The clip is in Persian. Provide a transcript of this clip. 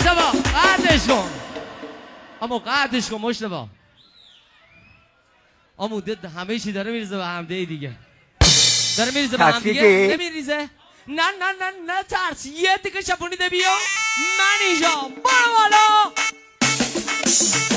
مشتبه قطعش کن اما قطعش کن مشتبه اما دد همه چی داره میریزه به همده دیگه داره میریزه به هم دیگه نمیریزه نه ترس یه تیکه شپونیده بیا من اینجا برو بالا